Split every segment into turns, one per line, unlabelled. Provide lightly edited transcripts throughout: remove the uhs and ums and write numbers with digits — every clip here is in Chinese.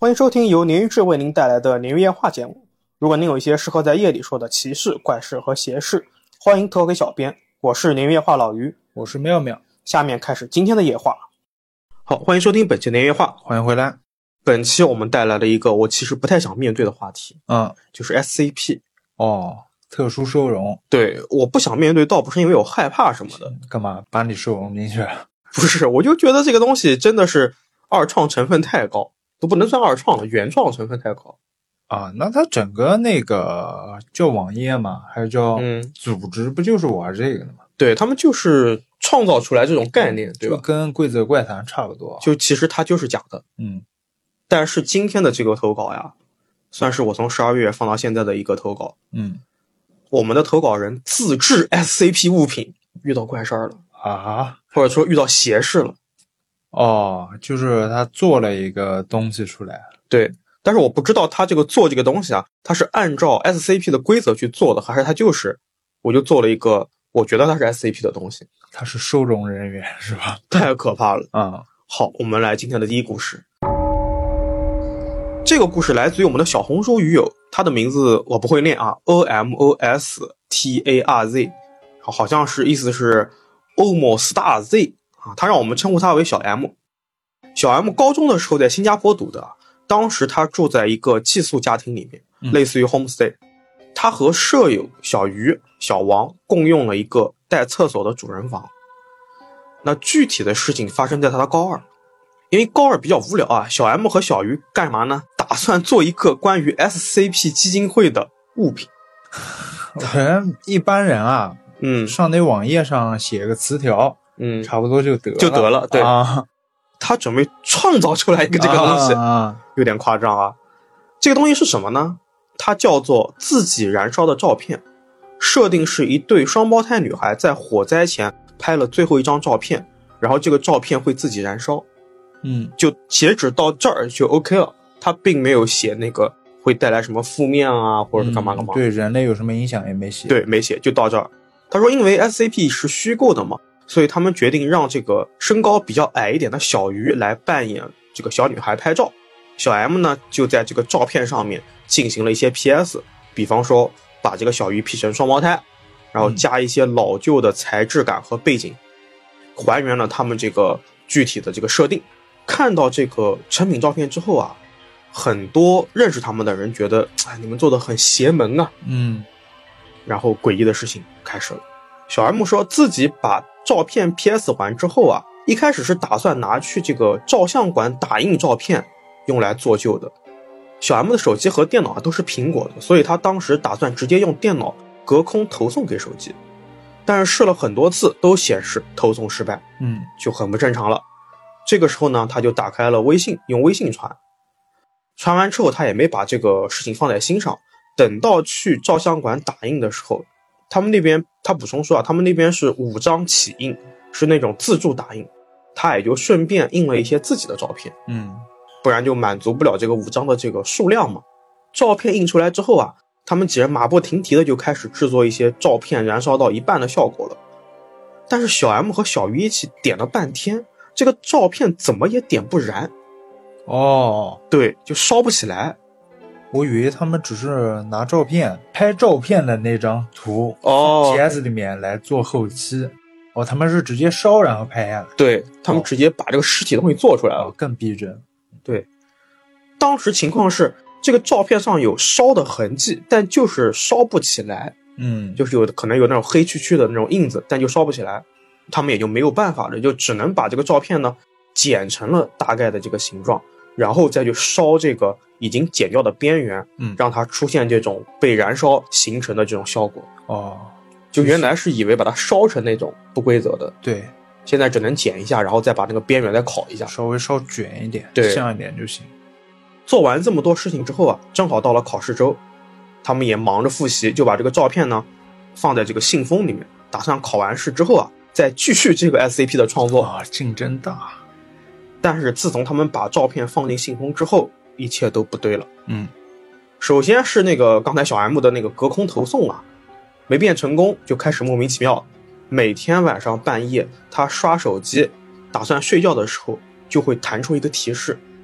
欢迎收听由鲶鱼志为您带来的鲶鱼夜话节目。如果您有一些适合在夜里说的奇事、怪事和邪事，欢迎投给小编。我是鲶鱼夜话老于，
我是妙妙。
下面开始今天的夜话。好，欢迎收听本期鲶鱼夜话，
欢迎回来。
本期我们带来了一个我其实不太想面对的话题，就是 SCP。
特殊收容。
对，我不想面对，倒不是因为我害怕什么的。
干嘛把你收容进去了？
不是，我就觉得这个东西真的是二创成分太高，都不能算二创了，原创成分太高。
那它整个那个叫网页嘛，还有叫组织，不就是玩这个的吗？
对，他们就是创造出来这种概念，对吧？
就跟规则怪谈差不多。
就其实它就是假的。但是今天的这个投稿呀，算是我从12月放到现在的一个投稿。我们的投稿人自制 SCP 物品遇到怪事儿了
啊，
或者说遇到邪事了。
就是他做了一个东西出来。
对，但是我不知道他这个做这个东西啊，他是按照 SCP 的规则去做的，还是他就是我就做了一个我觉得他是 SCP 的东西。
他是收容人员是吧？
太可怕了。好，我们来今天的第一故事。这个故事来自于我们的小红书鱼友，他的名字我不会念啊 OMOSTARZ， 好像是意思是 OMOSTARZ 啊，他让我们称呼他为小 M。 小 M 高中的时候在新加坡读的，当时他住在一个寄宿家庭里面，类似于 homestay。 他和舍友小鱼、小王共用了一个带厕所的主人房。那具体的事情发生在他的高二，因为高二比较无聊啊，小 M 和小鱼干嘛呢？打算做一个关于 SCP 基金会的物品。
一般人啊，上那网页上写个词条，差不多就得了。
对他准备创造出来一个这个东西，有点夸张啊。这个东西是什么呢？它叫做自己燃烧的照片，设定是一对双胞胎女孩在火灾前拍了最后一张照片，然后这个照片会自己燃烧。就截止到这儿就 OK 了，他并没有写那个会带来什么负面啊，或者是干嘛干嘛。
对人类有什么影响也没写。
对，没写，就到这儿。他说因为 SCP 是虚构的嘛，所以他们决定让这个身高比较矮一点的小鱼来扮演这个小女孩拍照。小 M 呢就在这个照片上面进行了一些 PS， 比方说把这个小鱼 P 成双胞胎，然后加一些老旧的材质感和背景，还原了他们这个具体的这个设定。看到这个成品照片之后啊，很多认识他们的人觉得你们做的很邪门啊。然后诡异的事情开始了。小 M 说自己把照片 PS 完之后啊，一开始是打算拿去这个照相馆打印照片用来做旧的。小 M 的手机和电脑都是苹果的，所以他当时打算直接用电脑隔空投送给手机，但是试了很多次都显示投送失败，就很不正常了。这个时候呢，他就打开了微信，用微信传完之后，他也没把这个事情放在心上。等到去照相馆打印的时候，他们那边他补充说他们那边是5张起印，是那种自助打印，他也就顺便印了一些自己的照片，不然就满足不了这个5张的这个数量嘛。照片印出来之后啊，他们几人马不停蹄的就开始制作一些照片燃烧到一半的效果了。但是小 M 和小鱼一起点了半天，这个照片怎么也点不燃。对，就烧不起来。
我以为他们只是拿照片拍照片的那张图PS 里面来做后期。他们是直接烧然后拍下来。
对，他们直接把这个实体的东西做出来了，
更逼真。
对，当时情况是这个照片上有烧的痕迹，但就是烧不起来。就是可能有那种黑黢黢的那种印子，但就烧不起来。他们也就没有办法了，就只能把这个照片呢剪成了大概的这个形状，然后再去烧这个已经剪掉的边缘，让它出现这种被燃烧形成的这种效果。就原来是以为把它烧成那种不规则的，
对，
现在只能剪一下，然后再把那个边缘再烤一下，
稍微烧卷一点，
对，
像一点就行。
做完这么多事情之后啊，正好到了考试周，他们也忙着复习，就把这个照片呢放在这个信封里面，打算考完试之后啊再继续这个 SCP 的创作。
竞争大。
但是自从他们把照片放进信封之后，一切都不对了。首先是那个刚才小 M 的那个隔空投送啊，没变成功，就开始莫名其妙。每天晚上半夜他刷手机打算睡觉的时候，就会弹出一个提示，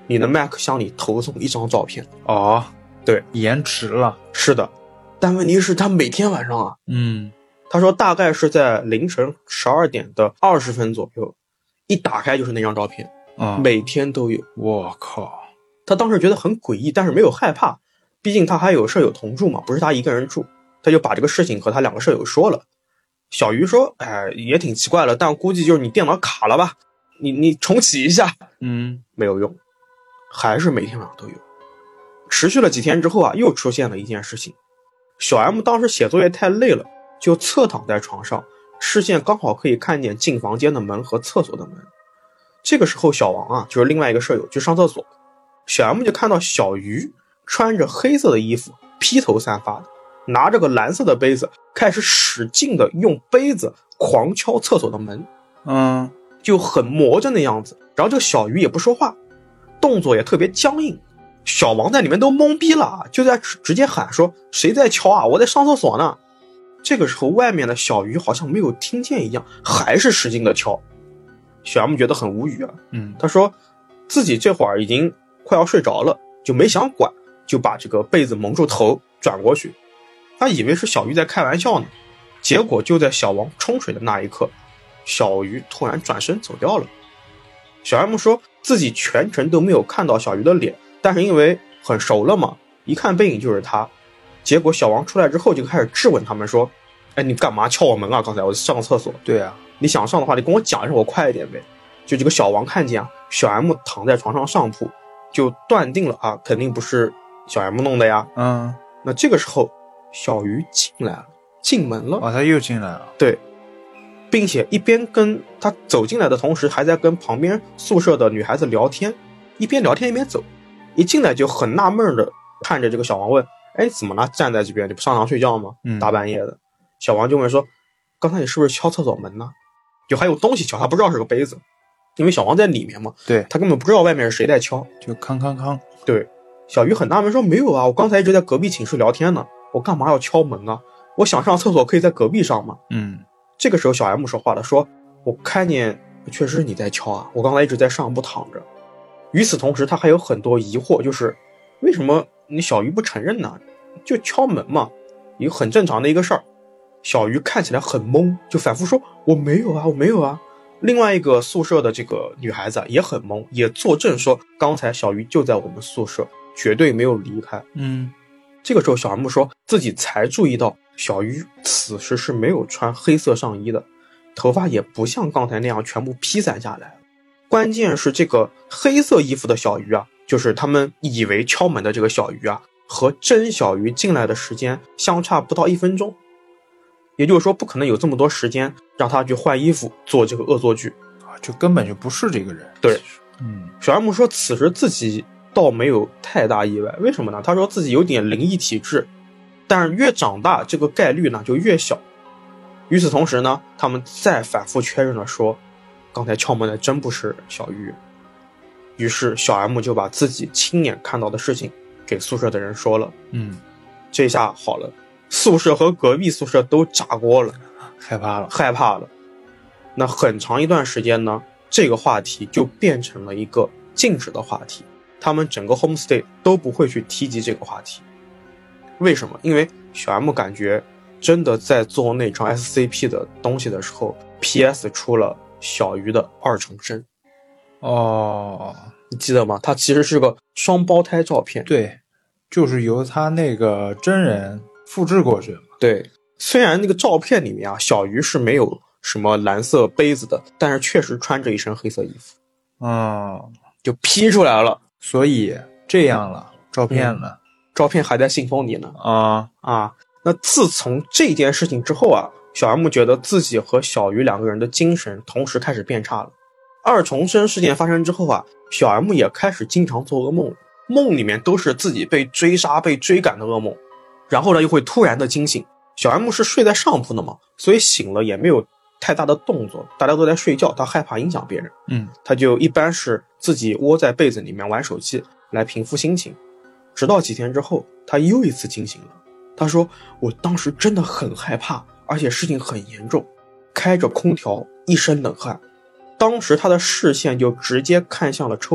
你的 Mac 向你投送一张照片。
哦，
对，
延迟了。
是的，但问题是他每天晚上啊，他说大概是在凌晨12点的20分左右，一打开就是那张照片，每天都有。
我靠！
他当时觉得很诡异，但是没有害怕，毕竟他还有舍友同住嘛，不是他一个人住，他就把这个事情和他2个舍友说了。小鱼说：“哎，也挺奇怪了，但估计就是你电脑卡了吧？你重启一下。”没有用，还是每天晚上都有。持续了几天之后啊，又出现了一件事情。小 M 当时写作业太累了，就侧躺在床上，视线刚好可以看见进房间的门和厕所的门。这个时候小王啊，就是另外一个舍友去上厕所，小 M 就看到小鱼穿着黑色的衣服，披头散发的，拿着个蓝色的杯子，开始使劲的用杯子狂敲厕所的门，就很魔怔的样子。然后这个小鱼也不说话，动作也特别僵硬。小王在里面都懵逼了，就在直接喊说：“谁在敲啊？我在上厕所呢。”这个时候外面的小鱼好像没有听见一样，还是使劲的敲。小 M 觉得很无语啊，他说自己这会儿已经快要睡着了，就没想管，就把这个被子蒙住头转过去。他以为是小鱼在开玩笑呢，结果就在小王冲水的那一刻，小鱼突然转身走掉了。小 M 说自己全程都没有看到小鱼的脸，但是因为很熟了嘛，一看背影就是他。结果小王出来之后就开始质问他们说：“哎，你干嘛敲我门啊？刚才我上厕所。”“
对啊，
你想上的话，你跟我讲一声，我快一点呗。”就这个小王看见啊，小 M 躺在床上上铺，就断定了啊，肯定不是小 M 弄的呀。那这个时候小鱼进来了，进门了。
他又进来了。
对，并且一边跟他走进来的同时，还在跟旁边宿舍的女孩子聊天，一边聊天一边走。一进来就很纳闷的看着这个小王问：“哎，怎么了？站在这边，你不上床睡觉吗？大半夜的。”小王就问说：“刚才你是不是敲厕所门呢？就还有东西敲，他不知道是个杯子，因为小王在里面嘛，
对，
他根本不知道外面是谁在敲，
就康康康。”
对，小鱼很纳闷说：“没有啊，我刚才一直在隔壁寝室聊天呢，我干嘛要敲门啊？我想上厕所可以在隔壁上嘛。”这个时候小 M 说话了，说：“我看见确实是你在敲啊，我刚才一直在上铺躺着。”与此同时他还有很多疑惑，就是为什么你小鱼不承认呢？就敲门嘛，一个很正常的一个事儿。小鱼看起来很懵，就反复说：“我没有啊，我没有啊。”另外一个宿舍的这个女孩子也很懵，也作证说刚才小鱼就在我们宿舍，绝对没有离开。这个时候小 M 说自己才注意到小鱼此时是没有穿黑色上衣的，头发也不像刚才那样全部披散下来。关键是这个黑色衣服的小鱼啊，就是他们以为敲门的这个小鱼啊，和真小鱼进来的时间相差不到1分钟，也就是说不可能有这么多时间让他去换衣服做这个恶作剧
啊，就根本就不是这个人。
对，小 M 说此时自己倒没有太大意外，为什么呢？他说自己有点灵异体质，但是越长大这个概率呢就越小。与此同时呢，他们再反复确认了说刚才敲门的真不是小鱼。于是小 M 就把自己亲眼看到的事情给宿舍的人说了。这下好了，宿舍和隔壁宿舍都炸锅了，
害怕了。
那很长一段时间呢，这个话题就变成了一个禁止的话题，他们整个 homestay 都不会去提及这个话题。为什么？因为小 M 感觉真的在做那张 SCP 的东西的时候， PS 出了小鱼的2重身。你记得吗？它其实是个双胞胎照片。
对，就是由他那个真人复制过去。
对，虽然那个照片里面啊，小鱼是没有什么蓝色杯子的，但是确实穿着一身黑色衣服。就 P 出来了。
所以这样了，照片了，
照片还在信封里呢。那自从这件事情之后啊，小 M 觉得自己和小鱼2个人的精神同时开始变差了。2重生事件发生之后啊，小 M 也开始经常做噩梦，梦里面都是自己被追杀被追赶的噩梦，然后呢又会突然的惊醒。小 M 是睡在上铺的嘛，所以醒了也没有太大的动作，大家都在睡觉，他害怕影响别人。他就一般是自己窝在被子里面玩手机来平复心情。直到几天之后他又一次惊醒了，他说我当时真的很害怕，而且事情很严重，开着空调一身冷汗，当时他的视线就直接看向了抽屉，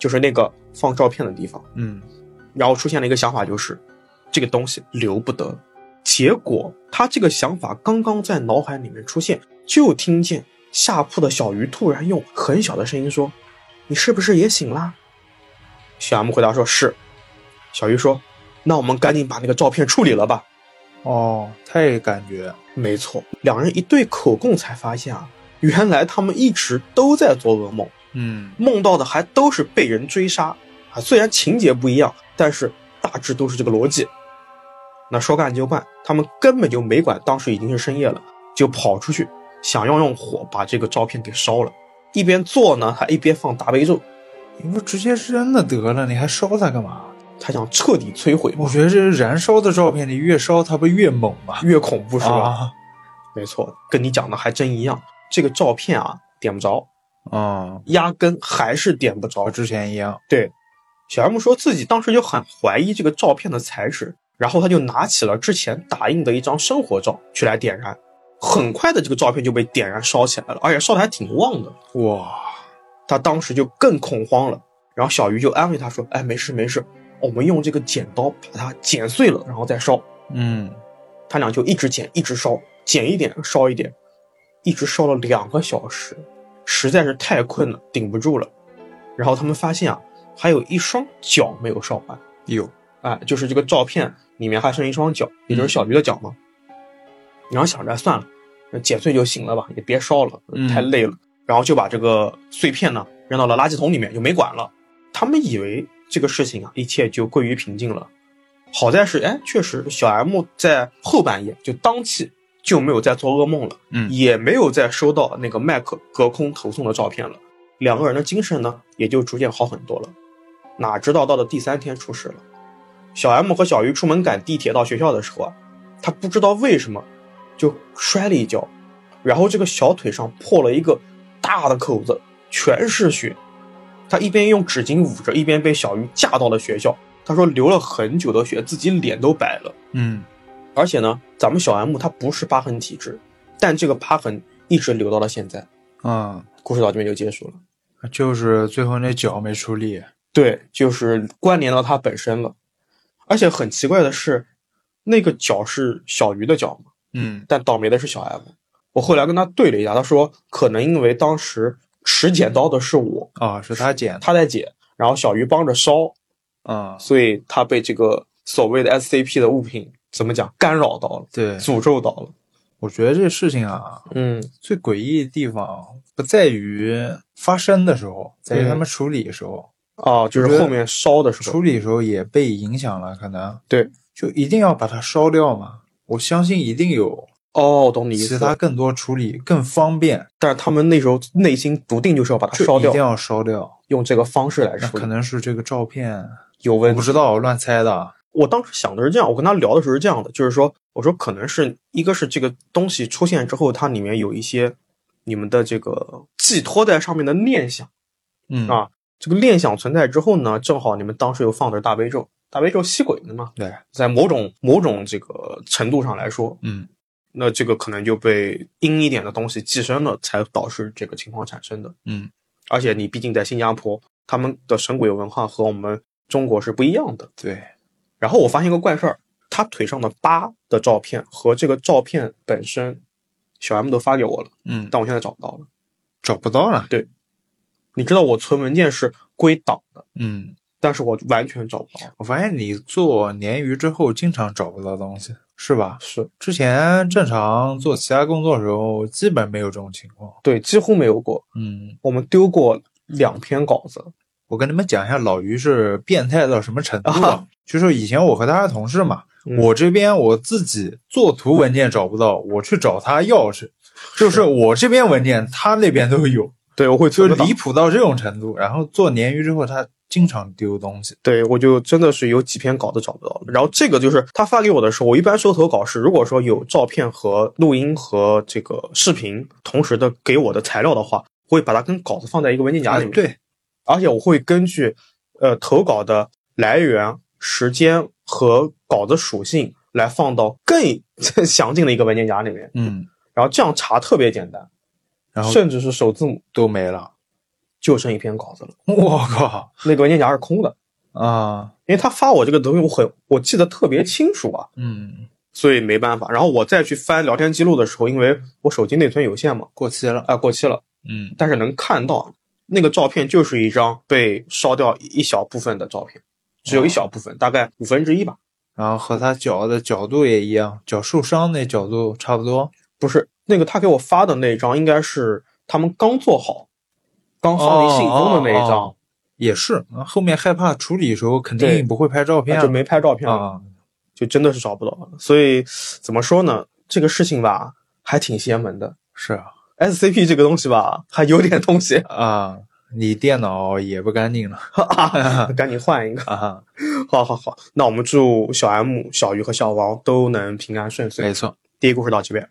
就是那个放照片的地方。然后出现了一个想法，就是这个东西留不得。结果他这个想法刚刚在脑海里面出现，就听见下铺的小鱼突然用很小的声音说：“你是不是也醒啦？”小 M 回答说：“是。”小鱼说：“那我们赶紧把那个照片处理了吧。”
他也感觉
没错，两人一对口供才发现啊，原来他们一直都在做噩梦。梦到的还都是被人追杀啊，虽然情节不一样，但是大致都是这个逻辑。那说干就干，他们根本就没管当时已经是深夜了，就跑出去想要用火把这个照片给烧了。一边做呢，还一边放大悲咒。
你不直接扔了得了，你还烧它干嘛？
他想彻底摧毁。
我觉得这燃烧的照片你越烧它不越猛吗？
越恐怖是吧？没错，跟你讲的还真一样。这个照片啊，点不着。压根还是点不着，
和之前一样。
对，小 M 说自己当时就很怀疑这个照片的材质，然后他就拿起了之前打印的一张生活照去来点燃，很快的这个照片就被点燃烧起来了，而且烧的还挺旺的。
哇，
他当时就更恐慌了，然后小鱼就安慰他说：“哎，没事没事，我们用这个剪刀把它剪碎了，然后再烧。”他俩就一直剪一直烧，剪一点烧一点，一直烧了2个小时，实在是太困了，顶不住了。然后他们发现啊，还有一双脚没有烧完。就是这个照片里面还剩一双脚，也就是小鱼的脚嘛。然后想着算了，剪碎就行了吧，也别烧了，太累了。然后就把这个碎片呢扔到了垃圾桶里面，就没管了。他们以为这个事情啊，一切就归于平静了。好在是，确实小 M 在后半夜就当即就没有再做噩梦了，也没有再收到那个麦克隔空投送的照片了。两个人的精神呢，也就逐渐好很多了。哪知道到了第3天出事了。小 M 和小鱼出门赶地铁到学校的时候啊，他不知道为什么就摔了一跤，然后这个小腿上破了一个大的口子，全是血。他一边用纸巾捂着，一边被小鱼架到了学校。他说流了很久的血，自己脸都白了。而且呢，咱们小 M 他不是疤痕体质，但这个疤痕一直留到了现在。故事到这边就结束了。
就是最后那脚没处理。
对，就是关联到他本身了。而且很奇怪的是，那个脚是小鱼的脚嘛，但倒霉的是小 M。我后来跟他对了一下，他说可能因为当时持剪刀的是我
是他剪，
他在剪，然后小鱼帮着烧，所以他被这个所谓的 SCP 的物品怎么讲干扰到了，
对，
诅咒到了。
我觉得这事情啊，最诡异的地方不在于发生的时候，在于他们处理的时候。
就是后面烧的时候，
处理的时候也被影响了，可能
对，
就一定要把它烧掉嘛。我相信一定有
懂你意思，
其他更多处理更方便，
但是他们那时候内心笃定就是要把它烧掉，
一定要烧掉，
用这个方式来处理。
那可能是这个照片
有问题，
我不知道，乱猜的。
我当时想的是这样，我跟他聊的时候是这样的，就是说，我说可能是一个是这个东西出现之后，它里面有一些你们的这个寄托在上面的念想，这个念想存在之后呢，正好你们当时又放的是大悲咒，大悲咒吸鬼的嘛，
对，
在某种这个程度上来说，那这个可能就被阴一点的东西寄生了，才导致这个情况产生的。而且你毕竟在新加坡，他们的神鬼文化和我们中国是不一样的。
对。
然后我发现一个怪事儿，他腿上的疤的照片和这个照片本身，小 M 都发给我了，但我现在找不到了。
找不到了？
对。你知道我存文件是归档的，但是我完全找不到。
我发现你做鲶鱼之后经常找不到东西，是吧？
是。
之前正常做其他工作的时候基本没有这种情况。
对，几乎没有过。我们丢过2篇稿子。
我跟你们讲一下老于是变态到什么程度了。就是以前我和他是同事嘛，我这边我自己作图文件找不到，我去找他要去，就是我这边文件他那边都有。
对，我会
就离谱到这种程度。然后做鲶鱼之后他经常丢东西。
对，我就真的是有几篇稿子找不到了。然后这个就是他发给我的时候，我一般收投稿是如果说有照片和录音和这个视频同时的给我的材料的话，我会把它跟稿子放在一个文件夹里面。
对，
而且我会根据投稿的来源、时间和稿子属性来放到更详尽的一个文件夹里面。然后这样查特别简单。然后甚至是首字母
都没了，
就剩一篇稿子了。
我靠
那个文件夹是空的
啊！
因为他发我这个东西我记得特别清楚啊，所以没办法。然后我再去翻聊天记录的时候，因为我手机内存有限嘛，
过期了
过期了。但是能看到那个照片就是一张被烧掉一小部分的照片，只有一小部分，大概1/5吧。
然后和他脚的角度也一样，脚受伤那角度差不多。
不是，那个他给我发的那张应该是他们刚做好刚放进信封的那一张。
也是，后面害怕处理的时候肯定不会拍照片，
就没拍照片就真的是找不到。所以怎么说呢，这个事情吧还挺邪门的。
是啊，
SCP 这个东西吧还有点东西
啊，你电脑也不干净了
赶紧换一个
啊！
好，那我们祝小 M、小鱼和小王都能平安顺遂。
没错，
第一个故事到这边。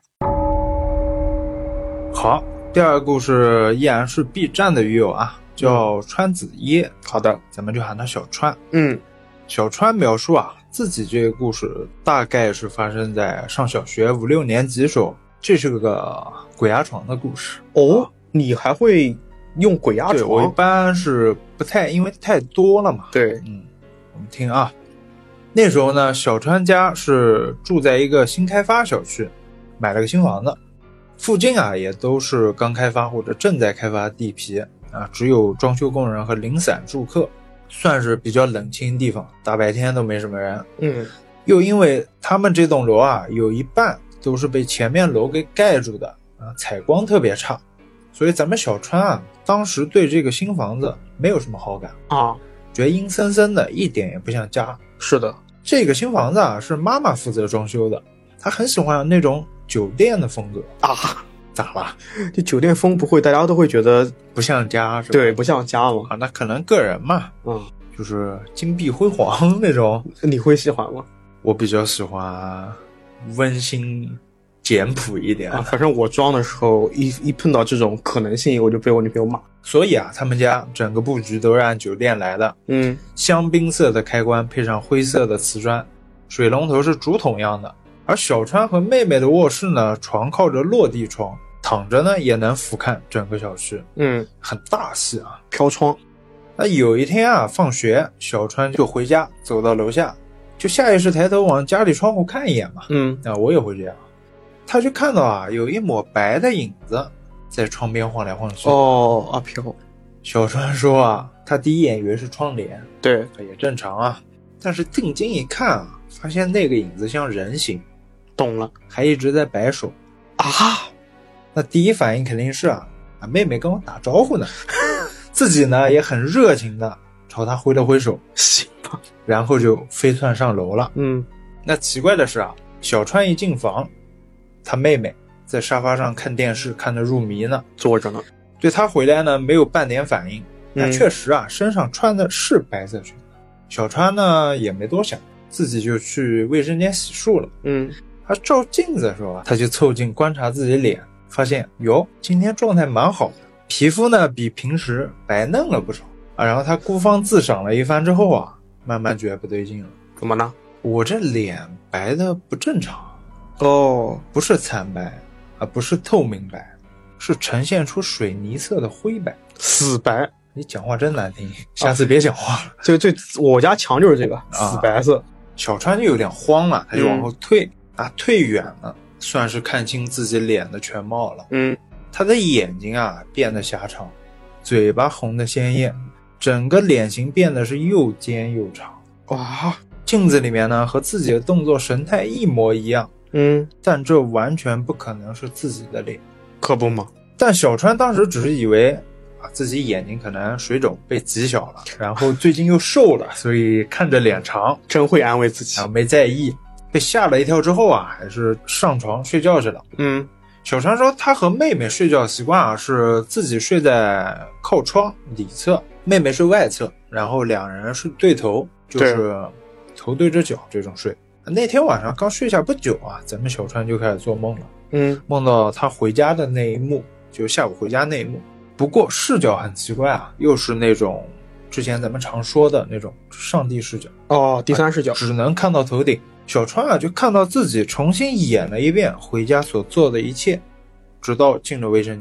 好，第二个故事依然是 B 站的鱼友啊，叫川子耶。
好的，
咱们就喊他小川。
小
川描述啊，自己这个故事大概是发生在上小学5、6年级时候，这是个鬼压床的故事。
你还会用鬼压床？
对，我一般是不太，因为太多了嘛。
对，
我们听啊。那时候呢，小川家是住在一个新开发小区，买了个新房子，附近啊也都是刚开发或者正在开发地皮啊，只有装修工人和零散住客，算是比较冷清地方，大白天都没什么人。又因为他们这栋楼啊，有一半都是被前面楼给盖住的啊，采光特别差，所以咱们小川啊，当时对这个新房子没有什么好感
啊，
觉得阴森森的，一点也不像家。
是的，
这个新房子啊是妈妈负责装修的，她很喜欢那种酒店的风格
啊。
咋了？
这酒店风不会大家都会觉得
不像家是吧？
对，不像家嘛。
啊，那可能个人嘛，就是金碧辉煌那种。
你会喜欢吗？
我比较喜欢温馨简朴一点
反正我装的时候一碰到这种可能性，我就被我女朋友骂。
所以啊，他们家整个布局都是按酒店来的。香槟色的开关配上灰色的瓷砖，水龙头是竹筒样的。而小川和妹妹的卧室呢，床靠着落地窗，躺着呢也能俯瞰整个小区。很大气啊，
飘窗。
那有一天啊，放学小川就回家，走到楼下，就下意识抬头往家里窗户看一眼嘛。我也会这样。他就看到啊，有一抹白的影子在窗边晃来晃去。
阿飘。
小川说啊，他第一眼以为是窗帘，
对，
也正常啊。但是定睛一看啊，发现那个影子像人形。
懂了，
还一直在摆手啊。那第一反应肯定是妹妹跟我打招呼呢。自己呢也很热情的朝他挥了挥手，
行吧，
然后就飞窜上楼了。那奇怪的是小川一进房，他妹妹在沙发上看电视，看得入迷呢，
坐着呢。
对他回来呢没有半点反应。那确实身上穿的是白色裙子。小川呢也没多想，自己就去卫生间洗漱了。他照镜子的时候他就凑近观察自己脸，发现哟，今天状态蛮好的，皮肤呢比平时白嫩了不少然后他孤芳自赏了一番之后慢慢觉得不对劲了。
怎么呢？
我这脸白的不正常不是惨白不是透明白，是呈现出水泥色的灰白，
死白。
你讲话真难听，下次别讲话了。
我家墙就是这个死白色。
小川就有点慌了，他就往后退退远了，算是看清自己脸的全貌了。他的眼睛变得狭长，嘴巴红得鲜艳，整个脸型变得是又尖又长。镜子里面呢和自己的动作神态一模一样。但这完全不可能是自己的脸，
可不吗？
但小川当时只是以为自己眼睛可能水肿被挤小了，然后最近又瘦了，所以看着脸长，
真会安慰自己
没在意。被吓了一跳之后还是上床睡觉去了。小川说他和妹妹睡觉习惯是自己睡在靠窗里侧，妹妹睡外侧，然后两人是对头，就是头对着脚这种睡。那天晚上刚睡下不久咱们小川就开始做梦了。梦到他回家的那一幕，就下午回家那一幕。不过视角很奇怪又是那种之前咱们常说的那种上帝视角
第三视角，
只能看到头顶。小川就看到自己重新演了一遍回家所做的一切，直到进了卫生间，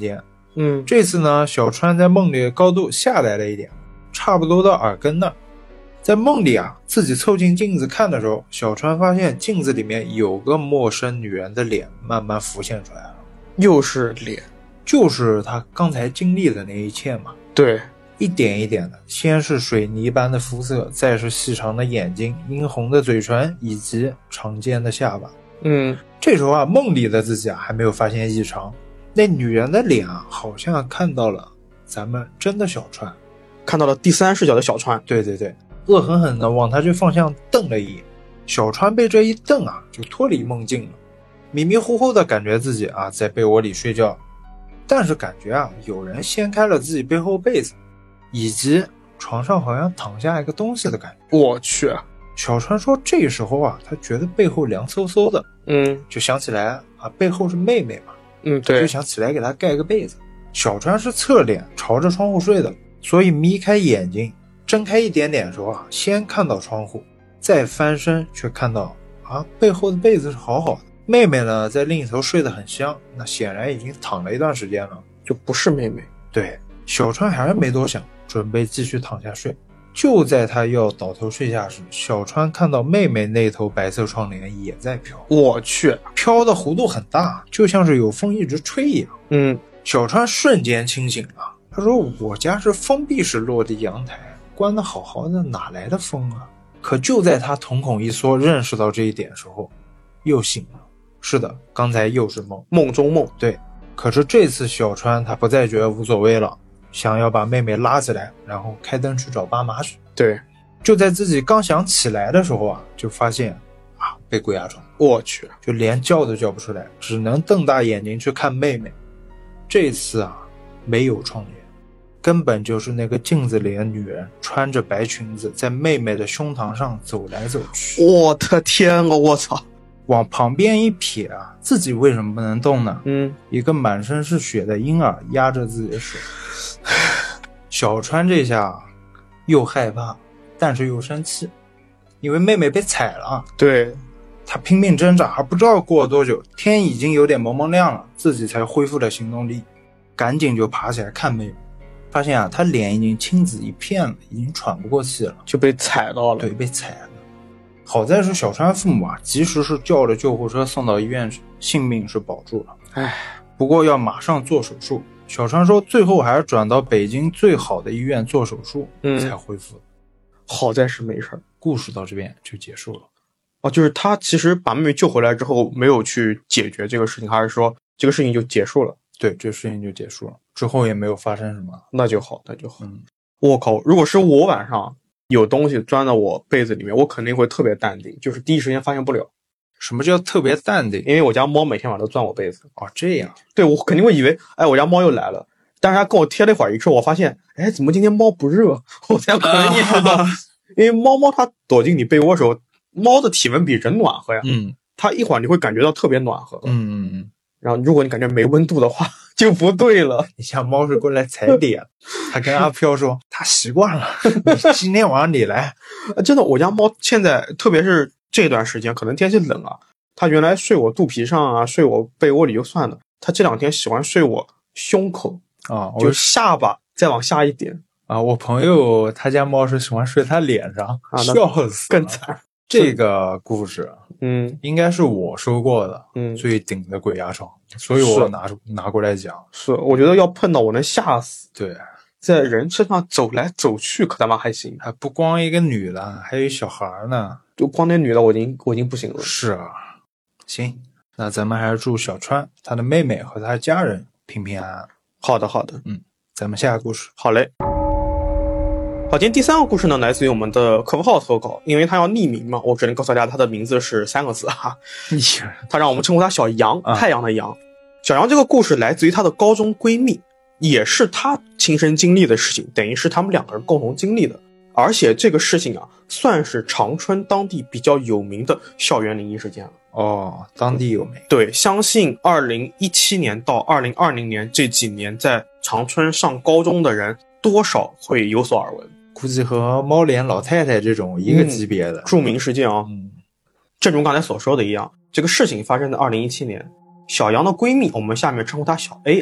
这次呢，小川在梦里的高度下来了一点，差不多到耳根那儿。在梦里啊，自己凑近镜子看的时候，小川发现镜子里面有个陌生女人的脸慢慢浮现出来了。
又是脸，
就是他刚才经历的那一切嘛。
对，
一点一点的，先是水泥般的肤色，再是细长的眼睛、殷红的嘴唇以及长尖的下巴。这时候啊，梦里的自己啊还没有发现异常，那女人的脸啊好像看到了咱们真的小川，
看到了第三视角的小川。
对对对，恶狠狠地往他这方向瞪了一眼。小川被这一瞪啊，就脱离梦境了，迷迷糊糊的感觉自己啊在被窝里睡觉，但是感觉啊有人掀开了自己背后被子，以及床上好像躺下一个东西的感觉。
我去，
小川说这时候啊他觉得背后凉飕飕的，就想起来啊背后是妹妹嘛，
对，
就想起来给她盖个被子。小川是侧脸朝着窗户睡的，所以眯开眼睛睁开一点点的时候啊，先看到窗户，再翻身却看到啊背后的被子是好好的，妹妹呢在另一头睡得很香，那显然已经躺了一段时间了，
就不是妹妹。
对，小川还是没多想，准备继续躺下睡。就在他要倒头睡下时，小川看到妹妹那头白色窗帘也在飘。
我去，
飘的弧度很大，就像是有风一直吹一样。小川瞬间清醒了，他说我家是封闭式落地阳台，关得好好的，哪来的风啊？可就在他瞳孔一缩认识到这一点的时候，又醒了。是的，刚才又是梦，
梦中梦。
对，可是这次小川他不再觉得无所谓了，想要把妹妹拉起来，然后开灯去找爸妈去。
对，
就在自己刚想起来的时候啊，就发现啊被鬼压床。
我去，
就连叫都叫不出来，只能瞪大眼睛去看妹妹。这次啊没有窗帘，根本就是那个镜子里的女人穿着白裙子在妹妹的胸膛上走来走去。
我的天啊，我操！
往旁边一撇啊，自己为什么不能动呢？一个满身是血的婴儿压着自己的手。小川这下又害怕，但是又生气，因为妹妹被踩了。
对，
他拼命挣扎，不知道过了多久，天已经有点蒙蒙亮了，自己才恢复了行动力，赶紧就爬起来看妹妹，发现啊，她脸已经青紫一片了，已经喘不过气了，
就被踩到了。
对，被踩了。好在是小川父母啊，及时是叫了救护车送到医院去，性命是保住了。不过要马上做手术。小川说，最后还是转到北京最好的医院做手术，才恢复的。
好在是没事。
故事到这边就结束了。
就是他其实把妹妹救回来之后，没有去解决这个事情，还是说这个事情就结束了？
对，这个事情就结束了，之后也没有发生什么。
那就好，那就好。我靠，如果是我晚上有东西钻到我被子里面，我肯定会特别淡定，就是第一时间发现不了。
什么叫特别淡定？
因为我家猫每天晚上都钻我被子。
这样。
对，我肯定会以为，我家猫又来了。但是它跟我贴了一会儿以后，我发现，怎么今天猫不热？我才可能意识到，因为猫它躲进你被窝的时候，猫的体温比人暖和呀。它一会儿你会感觉到特别暖和。然后如果你感觉没温度的话，就不对了。
你像猫是过来踩点，他跟阿飘说他习惯了，今天晚上你来。
真的，我家猫现在特别是这段时间，可能天气冷啊，它原来睡我肚皮上啊，睡我被窝里就算了，它这两天喜欢睡我胸口就下巴再往下一点
我朋友他家猫是喜欢睡他脸上笑死，
更惨。
这个故事应该是我说过的最顶的鬼压床，所以我拿过来讲。
是，我觉得要碰到我能吓死。
对，
在人身上走来走去可他妈还行，
还不光一个女的，还有小孩呢。
就光那女的我已经不行了。
是啊，行，那咱们还是祝小川他的妹妹和他的家人平平安安。
好的好的，
咱们下个故事。
好嘞。好，今天第三个故事呢，来自于我们的客服号投稿，因为他要匿名嘛，我只能告诉大家他的名字是3个字哈。他让我们称呼他小杨，太阳的阳。小杨这个故事来自于他的高中闺蜜，也是他亲身经历的事情，等于是他们两个人共同经历的。而且这个事情啊，算是长春当地比较有名的校园灵异事件了。
当地有名。
对，相信2017年到2020年这几年在长春上高中的人多少会有所耳闻，
估计和猫脸老太太这种一个级别的
著名事件啊。正如刚才所说的一样，这个事情发生在2017年，小杨的闺蜜，我们下面称呼她小 A 啊，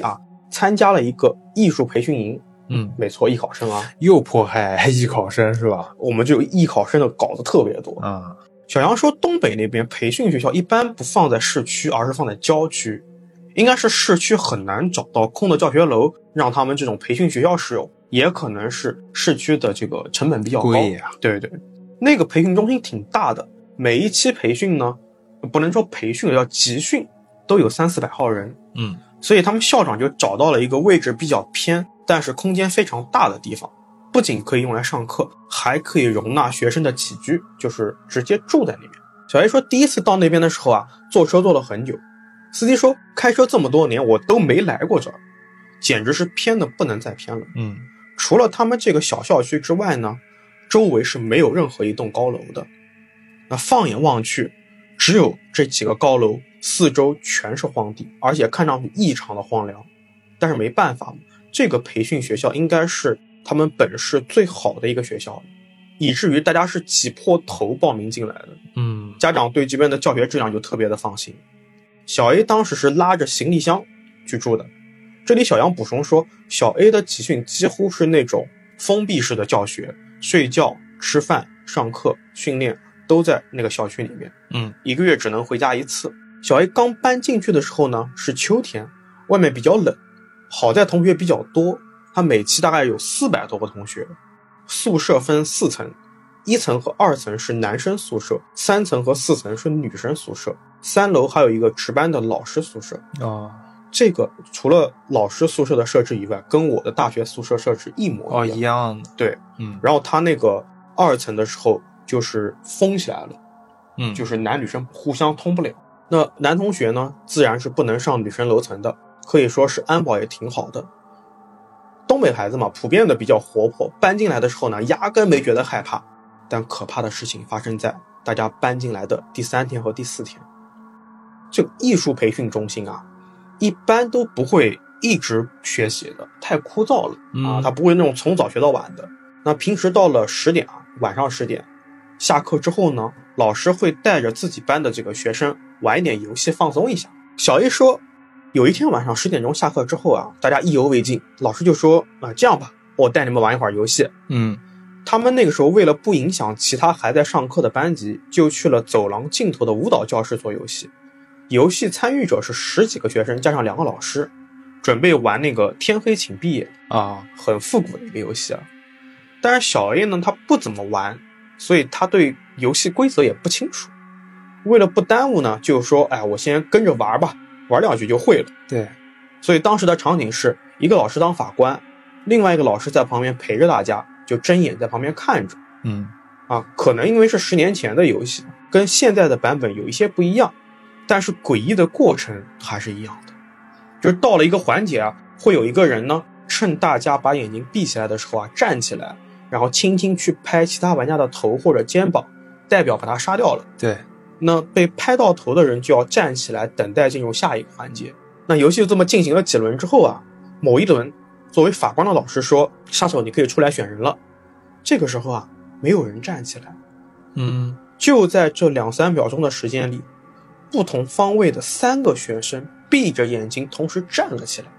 参加了一个艺术培训营。
没
错，艺考生啊，
又迫害艺考生是吧？
我们就艺考生的稿子特别多
啊。
小杨说，东北那边培训学校一般不放在市区，而是放在郊区，应该是市区很难找到空的教学楼让他们这种培训学校使用，也可能是市区的这个成本比较高。
贵啊。
对，那个培训中心挺大的，每一期培训呢，不能说培训，要集训，都有300-400号人。所以他们校长就找到了一个位置比较偏，但是空间非常大的地方，不仅可以用来上课，还可以容纳学生的起居，就是直接住在那边。小 A 说，第一次到那边的时候啊，坐车坐了很久，司机说开车这么多年我都没来过这儿，简直是偏的不能再偏了。除了他们这个小校区之外呢，周围是没有任何一栋高楼的。那放眼望去，只有这几个高楼，四周全是荒地，而且看上去异常的荒凉。但是没办法，这个培训学校应该是他们本市最好的一个学校，以至于大家是挤破头报名进来的。家长对这边的教学质量就特别的放心。小 A 当时是拉着行李箱去住的。这里小杨补充说，小 A 的集训几乎是那种封闭式的教学，睡觉、吃饭、上课、训练都在那个校区里面。1个月只能回家1次。小 A 刚搬进去的时候呢，是秋天，外面比较冷，好在同学比较多，他每期大概有400多个同学。宿舍分4层，1层和2层是男生宿舍，3层和4层是女生宿舍，3楼还有一个值班的老师宿舍。这个除了老师宿舍的设置以外，跟我的大学宿舍设置一模一样。
一样的。
对，然后他那个2层的时候就是封起来了，就是男女生互相通不了。那男同学呢，自然是不能上女生楼层的，可以说是安保也挺好的。东北孩子嘛，普遍的比较活泼，搬进来的时候呢，压根没觉得害怕。但可怕的事情发生在大家搬进来的第3天和第4天。这个艺术培训中心啊，一般都不会一直学习的，太枯燥了啊，他不会那种从早学到晚的。那平时到了10点啊，晚上10点下课之后呢，老师会带着自己班的这个学生玩一点游戏放松一下。小 A 说，有一天晚上10点钟下课之后啊，大家意犹未尽，老师就说这样吧，我带你们玩一会儿游戏。他们那个时候为了不影响其他还在上课的班级，就去了走廊尽头的舞蹈教室做游戏。游戏参与者是10几个学生加上2个老师，准备玩那个天黑请闭眼啊，很复古的一个游戏啊。但是小 A 呢，他不怎么玩，所以他对游戏规则也不清楚。为了不耽误呢，就说我先跟着玩吧，玩2局就会了。
对，
所以当时的场景是一个老师当法官，另外一个老师在旁边陪着大家，就睁眼在旁边看着。可能因为是10年前的游戏，跟现在的版本有一些不一样，但是诡异的过程还是一样的。就是到了一个环节啊，会有一个人呢，趁大家把眼睛闭起来的时候啊，站起来，然后轻轻去拍其他玩家的头或者肩膀，代表把他杀掉了。
对，
那被拍到头的人就要站起来等待进入下一个环节。那游戏就这么进行了几轮之后啊，某一轮作为法官的老师说，杀手你可以出来选人了。这个时候啊，没有人站起来。就在这2-3秒钟的时间里，不同方位的3个学生闭着眼睛同时站了起来。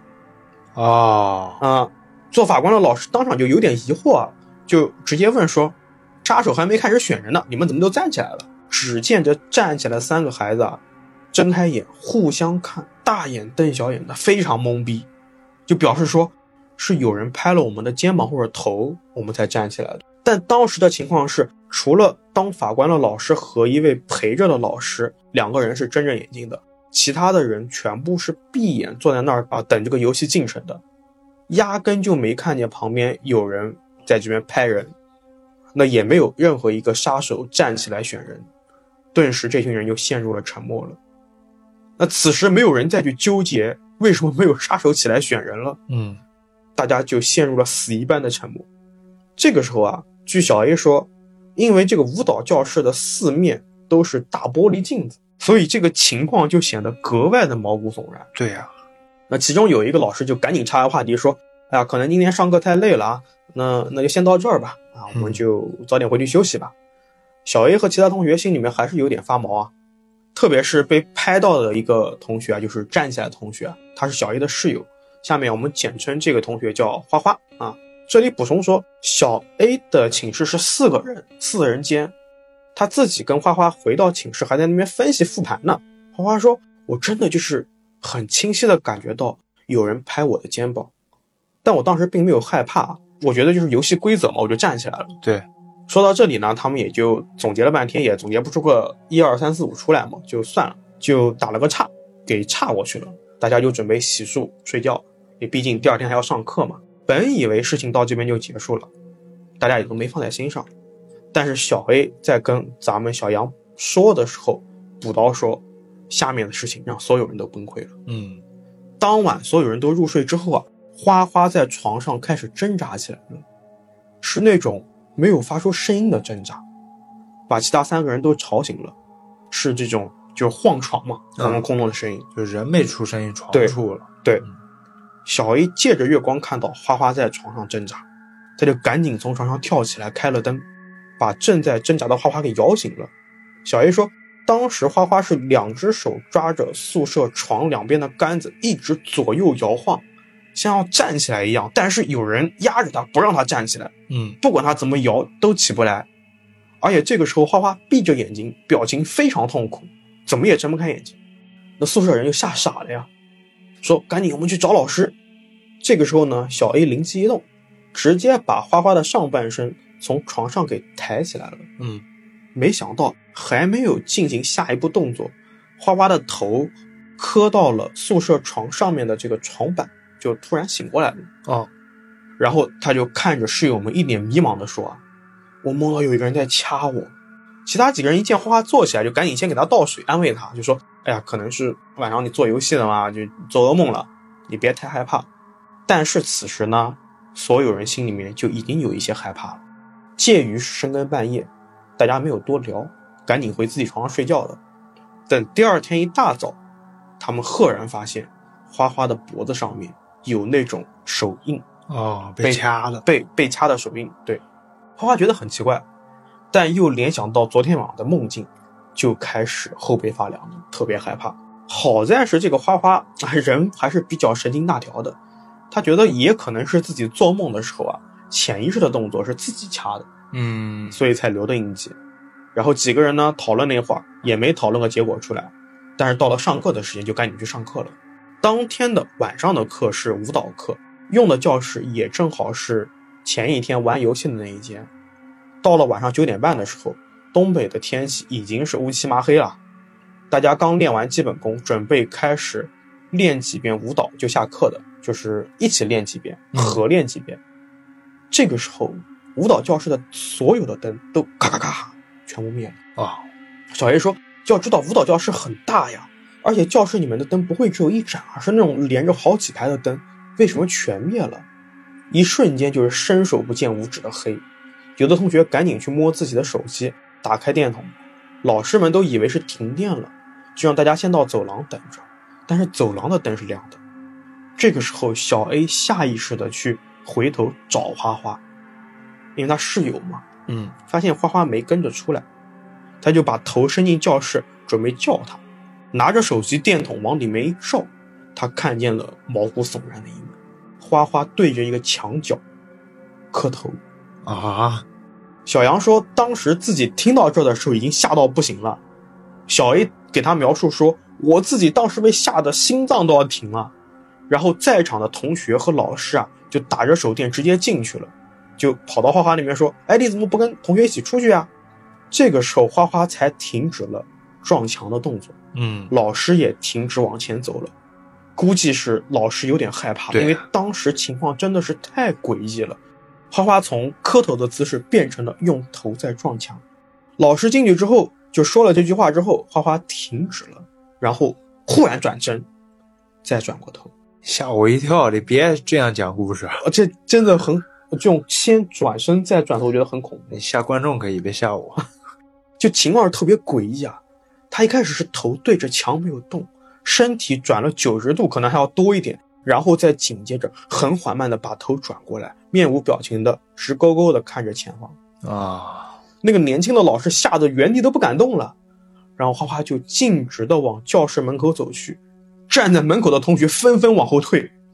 做法官的老师当场就有点疑惑啊，就直接问说，杀手还没开始选人呢，你们怎么都站起来了？只见这站起来3个孩子啊，睁开眼互相看，大眼瞪小眼的，非常懵逼，就表示说是有人拍了我们的肩膀或者头，我们才站起来的。但当时的情况是，除了当法官的老师和一位陪着的老师2个人是睁着眼睛的，其他的人全部是闭眼坐在那儿等这个游戏进程的，压根就没看见旁边有人在这边拍人，那也没有任何一个杀手站起来选人。顿时这群人就陷入了沉默了。那此时没有人再去纠结为什么没有杀手起来选人了，大家就陷入了死一般的沉默。这个时候啊，据小 A 说，因为这个舞蹈教室的4面都是大玻璃镜子，所以这个情况就显得格外的毛骨悚然。
对呀，
那其中有一个老师就赶紧岔开话题说，可能今天上课太累了啊，那就先到这儿吧，我们就早点回去休息吧。小 A 和其他同学心里面还是有点发毛啊，特别是被拍到的一个同学啊，就是站起来的同学啊，他是小 A 的室友， 下面我们简称这个同学叫花花啊。这里补充说，小 A 的寝室是4个人间，他自己跟花花回到寝室还在那边分析复盘呢。花花说，我真的就是很清晰的感觉到有人拍我的肩膀，但我当时并没有害怕，我觉得就是游戏规则嘛，我就站起来了。
对，
说到这里呢，他们也就总结了半天，也总结不出个1、2、3、4、5出来嘛，就算了，就打了个岔，给岔过去了。大家就准备洗漱睡觉，也毕竟第二天还要上课嘛。本以为事情到这边就结束了，大家也都没放在心上。但是小 A 在跟咱们小杨说的时候，补刀说下面的事情让所有人都崩溃了。当晚所有人都入睡之后啊，花花在床上开始挣扎起来了，是那种没有发出声音的挣扎，把其他3个人都吵醒了，是这种就是晃床嘛，空空洞的声音，
就人没出声音，床出了。
对，小 A 借着月光看到花花在床上挣扎，他就赶紧从床上跳起来开了灯，把正在挣扎的花花给摇醒了。小 A 说，当时花花是2只手抓着宿舍床两边的杆子，一直左右摇晃，像要站起来一样，但是有人压着他不让他站起来。不管他怎么摇都起不来。而且这个时候花花闭着眼睛，表情非常痛苦，怎么也睁不开眼睛。那宿舍人就吓傻了呀，说赶紧我们去找老师。这个时候呢，小 A 灵机一动，直接把花花的上半身从床上给抬起来了。没想到还没有进行下一步动作，花花的头磕到了宿舍床上面的这个床板，就突然醒过来了。然后他就看着室友们一脸迷茫的说，我梦到有一个人在掐我。其他几个人一见花花坐起来，就赶紧先给他倒水安慰他，就说哎呀，可能是晚上你做游戏了嘛，就做噩梦了，你别太害怕。但是此时呢，所有人心里面就已经有一些害怕了。介于深更半夜，大家没有多聊，赶紧回自己床上睡觉了。等第二天一大早，他们赫然发现花花的脖子上面有那种手印。
被掐了，
被掐的手印。对，花花觉得很奇怪，但又联想到昨天晚上的梦境，就开始后背发凉，特别害怕。好在是这个花花人还是比较神经大条的，他觉得也可能是自己做梦的时候啊，潜意识的动作是自己掐的，所以才留的印记。然后几个人呢讨论那会儿也没讨论个结果出来，但是到了上课的时间就赶紧去上课了。当天的晚上的课是舞蹈课，用的教室也正好是前一天玩游戏的那一间。到了晚上9点半的时候，东北的天气已经是乌漆麻黑了，大家刚练完基本功，准备开始练几遍舞蹈就下课的，就是一起练几遍，合练几遍。这个时候舞蹈教室的所有的灯都咔咔咔全部灭了。小 A 说，要知道舞蹈教室很大呀，而且教室里面的灯不会只有一盏，而是那种连着好几排的灯，为什么全灭了？一瞬间就是伸手不见五指的黑。有的同学赶紧去摸自己的手机，打开电筒，老师们都以为是停电了，就让大家先到走廊等着，但是走廊的灯是亮的。这个时候小 A 下意识的去回头找花花，因为他室友嘛，发现花花没跟着出来，他就把头伸进教室准备叫他，拿着手机电筒往里面一照，他看见了毛骨悚然的一幕，花花对着一个墙角磕头。小杨说当时自己听到这的时候已经吓到不行了。小 A 给他描述说，我自己当时被吓得心脏都要停了。然后在场的同学和老师啊，就打着手电直接进去了，就跑到花花里面说，哎，你怎么不跟同学一起出去啊？这个时候花花才停止了撞墙的动作，老师也停止往前走了。估计是老师有点害怕，因为当时情况真的是太诡异了。花花从磕头的姿势变成了用头在撞墙。老师进去之后就说了这句话之后，花花停止了，然后忽然转身再转过头。
吓我一跳，你别这样讲故事。
这真的很，这种先转身再转头我觉得很恐怖。
你吓观众可以，别吓我。
就情况是特别诡异啊。他一开始是头对着墙没有动，身体转了90度，可能还要多一点，然后再紧接着很缓慢的把头转过来，面无表情的直勾勾的看着前方。那个年轻的老师吓得原地都不敢动了，然后花花就径直的往教室门口走去，站在门口的同学纷纷往后退，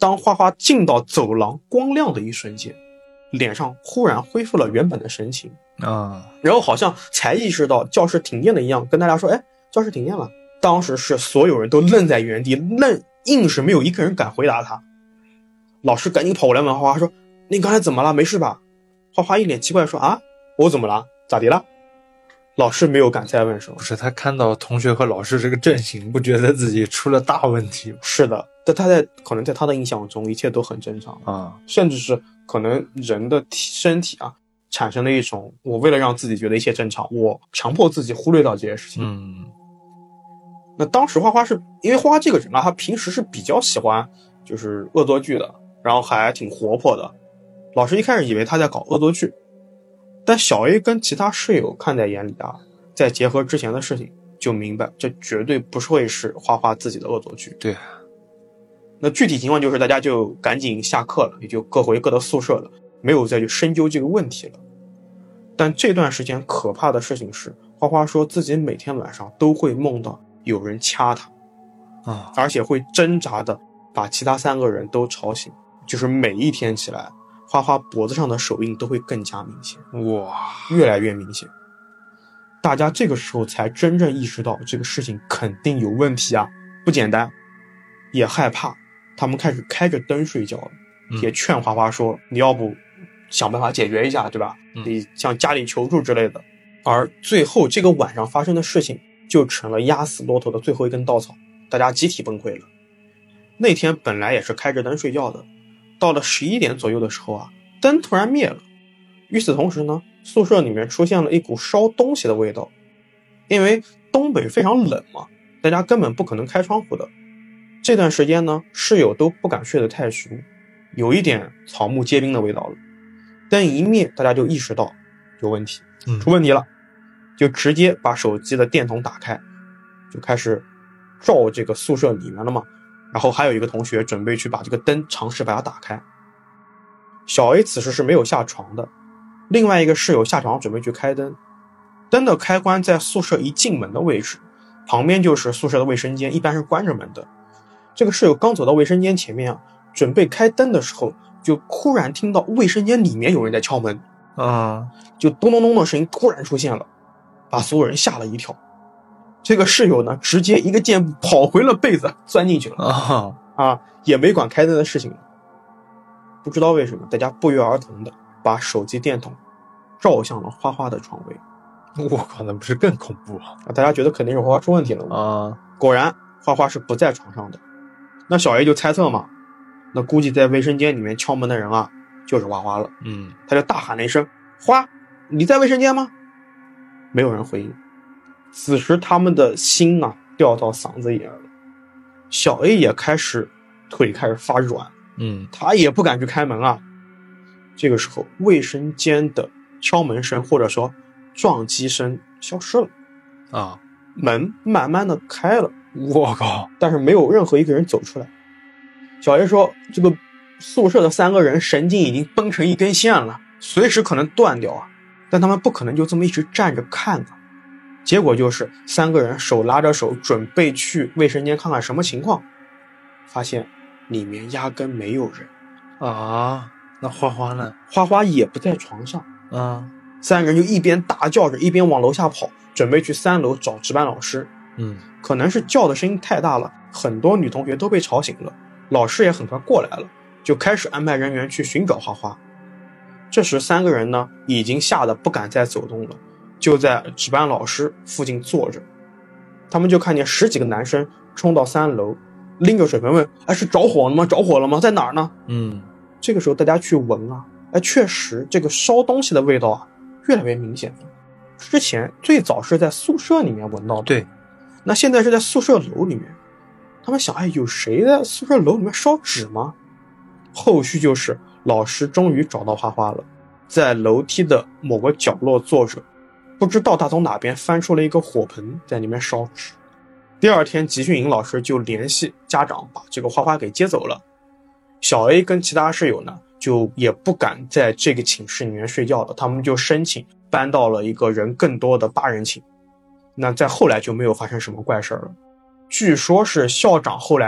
当花花进到走廊光亮的一瞬间，脸上忽然恢复了原本的神情
啊，
然后好像才意识到教室停电了一样，跟大家说：“哎，教室停电了。”当时是所有人都愣在原地，硬是没有一个人敢回答他。老师赶紧跑过来问花花说：“你刚才怎么了？没事吧？”花花一脸奇怪说：“啊，我怎么了？咋的了？”老师没有敢再问什么。
不是，他看到同学和老师这个阵型，不觉得自己出了大问题吗？
是的，但可能在他的印象中，一切都很正常
啊，
甚至是可能人的身体啊，产生了一种我为了让自己觉得一切正常，我强迫自己忽略到这些事情。那当时花花是因为花花这个人啊，他平时是比较喜欢就是恶作剧的，然后还挺活泼的。老师一开始以为他在搞恶作剧，但小 A 跟其他室友看在眼里啊，再结合之前的事情，就明白这绝对不会是花花自己的恶作剧。
对。
那具体情况就是大家就赶紧下课了，也就各回各的宿舍了，没有再去深究这个问题了。但这段时间可怕的事情是，花花说自己每天晚上都会梦到有人掐他
啊，
而且会挣扎的把其他3个人都吵醒，就是每一天起来，花花脖子上的手印都会更加明显，
哇，
越来越明显。大家这个时候才真正意识到这个事情肯定有问题啊，不简单，也害怕。他们开始开着灯睡觉了，也劝花花说：“你要不想办法解决一下，对吧？你向家里求助之类的。”而最后这个晚上发生的事情，就成了压死骆驼的最后一根稻草，大家集体崩溃了。那天本来也是开着灯睡觉的，到了11点左右的时候啊，灯突然灭了。与此同时呢，宿舍里面出现了一股烧东西的味道，因为东北非常冷嘛，大家根本不可能开窗户的。这段时间呢，室友都不敢睡得太熟，有一点草木皆兵的味道了。灯一灭，大家就意识到有问题，出问题了，就直接把手机的电筒打开，就开始照这个宿舍里面了嘛。然后还有一个同学准备去把这个灯尝试把它打开。小 A 此时是没有下床的，另外一个室友下床准备去开灯，灯的开关在宿舍一进门的位置，旁边就是宿舍的卫生间，一般是关着门的。这个室友刚走到卫生间前面啊，准备开灯的时候，就忽然听到卫生间里面有人在敲门
啊，
就咚咚咚的声音突然出现了，把所有人吓了一跳。这个室友呢，直接一个箭步跑回了被子，钻进去了也没管开灯的事情了。不知道为什么，大家不约而同的把手机电筒照向了花花的床位。
我靠，那不是更恐怖啊！
大家觉得肯定是花花出问题了
啊，
果然花花是不在床上的。那小 A 就猜测嘛，那估计在卫生间里面敲门的人啊，就是花花了。他就大喊了一声：“花，你在卫生间吗？”没有人回应。此时他们的心啊掉到嗓子眼了，小 A 也腿开始发软，他也不敢去开门啊。这个时候卫生间的敲门声或者说撞击声消失了
啊，
门慢慢的开了。
我靠！
但是没有任何一个人走出来。小 A 说，这个宿舍的3个人神经已经绷成一根线了，随时可能断掉啊。但他们不可能就这么一直站着看啊。结果就是3个人手拉着手，准备去卫生间看看什么情况，发现里面压根没有人
啊。那花花呢？
花花也不在床上
啊。
3个人就一边大叫着，一边往楼下跑，准备去3楼找值班老师。可能是叫的声音太大了，很多女同学都被吵醒了，老师也很快过来了，就开始安排人员去寻找花花。这时3个人呢已经吓得不敢再走动了，就在值班老师附近坐着。他们就看见10几个男生冲到3楼，拎着水盆问：“哎，是着火了吗？着火了吗？在哪儿呢？”这个时候大家去闻啊，确实这个烧东西的味道啊越来越明显了。之前最早是在宿舍里面闻到的，
对，
那现在是在宿舍楼里面。他们想，有谁在宿舍楼里面烧纸吗？后续就是老师终于找到花花了，在楼梯的某个角落坐着，不知道他从哪边翻出了一个火盆，在里面烧纸。第二天集训营老师就联系家长把这个花花给接走了。小 A 跟其他室友呢就也不敢在这个寝室里面睡觉了，他们就申请搬到了一个人更多的8人寝。那再后来就没有发生什么怪事了。据说是校长后来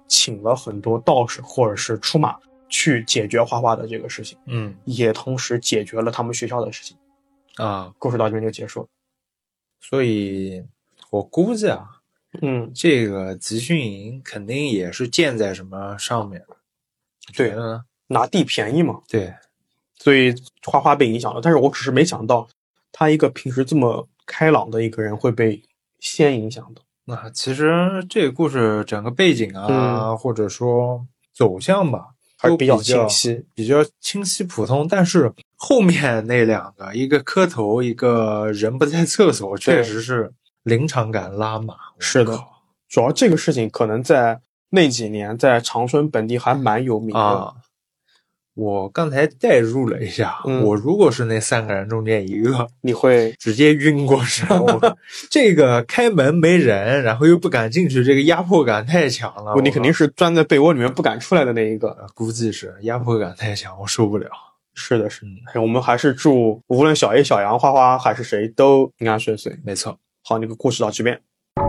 请了很多道士或者是出马去解决花花的这个事情，也同时解决了他们学校的事情
啊。
故事到这边就结束了。
所以我估计啊，这个集训营肯定也是建在什么上面，
对，拿地便宜嘛。
对，
所以花花被影响了，但是我只是没想到他一个平时这么开朗的一个人会被先影响的。
那其实这个故事整个背景啊，或者说走向吧，
还是比较清晰，
比较清晰普通。但是后面那两个，一个磕头，一个人不在厕所，确实是临场感拉满。
是的，主要这个事情可能在那几年在长春本地还蛮有名的
啊。我刚才代入了一下，我如果是那3个人中间一个，
你会
直接晕过去。这个开门没人，然后又不敢进去，这个压迫感太强了。
你肯定是钻在被窝里面不敢出来的那一个。
估计是压迫感太强，我受不了。
是的，是的。我们还是祝无论小 A 小杨花花还是谁都平安顺遂。
没错。
好，那个故事到这边。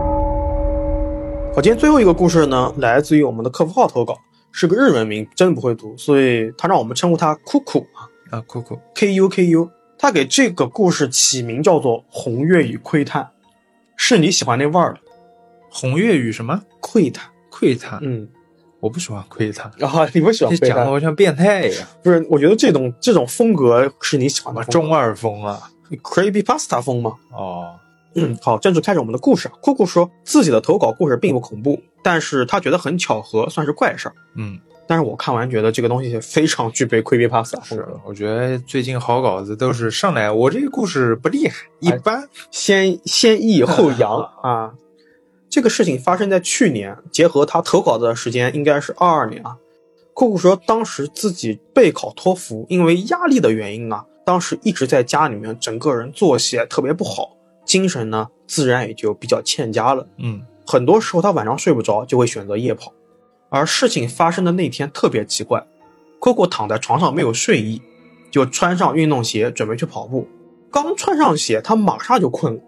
好，今天最后一个故事呢，来自于我们的客服号投稿。是个日文名，真不会读，所以他让我们称呼他酷酷
啊，酷酷
KUKU。他给这个故事起名叫做《红月与窥探》，是你喜欢那味儿的。
红月与什么？
窥探，
窥探。我不喜欢窥探
啊，你不喜欢窥探？
讲的我像变态一样。
不是，我觉得这种风格是你喜欢的。
中二风啊
，Creepypasta 风吗？
哦。
好，正式开始我们的故事。酷酷说自己的投稿故事并不恐怖，但是他觉得很巧合，算是怪事儿。但是我看完觉得这个东西非常具备 Creepypasta 风格。
我觉得最近好稿子都是上来我这个故事不厉害，一般，
先抑后扬啊。这个事情发生在去年，结合他投稿的时间应该是22年啊。酷酷说当时自己备考托福，因为压力的原因啊，当时一直在家里面，整个人作息特别不好，精神呢自然也就比较欠佳了。很多时候他晚上睡不着，就会选择夜跑。而事情发生的那天特别奇怪，Coco 躺在床上没有睡意，就穿上运动鞋准备去跑步。刚穿上鞋，他马上就困了。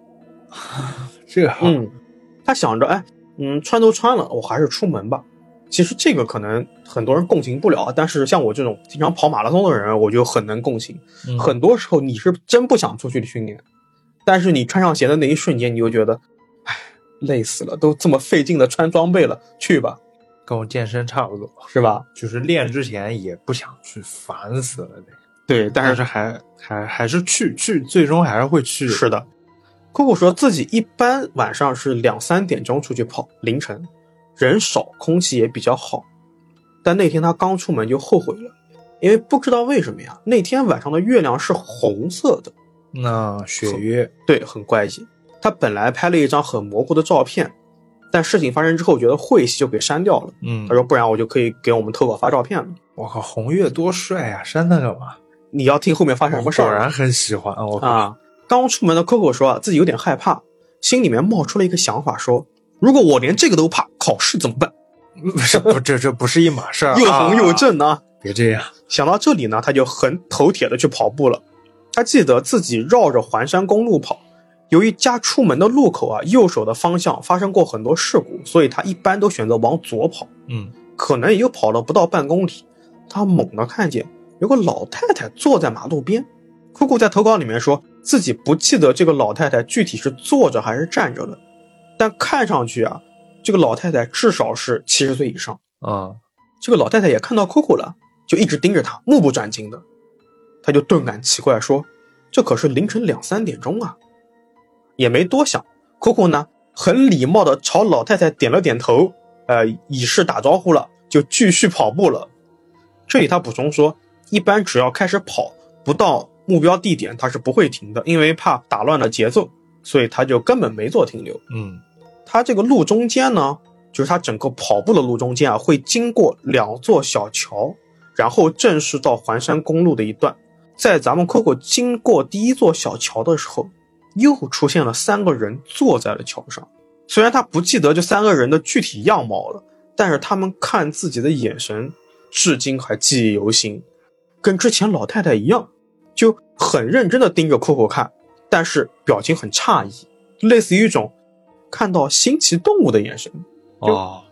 他想着，穿都穿了，我还是出门吧。其实这个可能很多人共情不了，但是像我这种经常跑马拉松的人，我就很能共情。很多时候你是真不想出去训练，但是你穿上鞋的那一瞬间，你就觉得，累死了，都这么费劲的穿装备了，去吧。
跟我健身差不多，
是吧？
就是练之前也不想去，烦死了。
对，但是
还是去，最终还是会去。
是的。Coco 说自己一般晚上是2-3点钟出去跑，凌晨人少，空气也比较好。但那天他刚出门就后悔了，因为不知道为什么呀，那天晚上的月亮是红色的。
那血月，
对，很怪异。他本来拍了一张很模糊的照片，但事情发生之后觉得晦气，就给删掉了。他说不然我就可以给我们投稿发照片了。
我靠，红月多帅啊，删它干嘛？
你要听后面发生什么事儿？
果然很喜欢
啊。刚出门的 Coco 说自己有点害怕，心里面冒出了一个想法，说如果我连这个都怕，考试怎么办？
这不是一码事儿，
又红又正啊！
别这样。
想到这里呢，他就很头铁的去跑步了。他记得自己绕着环山公路跑，由于家出门的路口啊，右手的方向发生过很多事故，所以他一般都选择往左跑。可能也就跑了不到半公里，他猛地看见有个老太太坐在马路边。酷酷在投稿里面说自己不记得这个老太太具体是坐着还是站着的，但看上去啊，这个老太太至少是70岁以上。这个老太太也看到酷酷了，就一直盯着他，目不转睛的。他就顿感奇怪，说这可是凌晨2-3点钟啊。也没多想，酷酷呢很礼貌的朝老太太点了点头，以示打招呼了，就继续跑步了。这里他补充说，一般只要开始跑不到目标地点他是不会停的，因为怕打乱了节奏，所以他就根本没做停留。他这个路中间呢，就是他整个跑步的路中间啊，会经过2座小桥，然后正是到环山公路的一段。在咱们 Coco 经过第一座小桥的时候，又出现了3个人坐在了桥上。虽然他不记得这3个人的具体样貌了，但是他们看自己的眼神至今还记忆犹新，跟之前老太太一样，就很认真的盯着 Coco 看，但是表情很诧异，类似于一种看到新奇动物的眼神。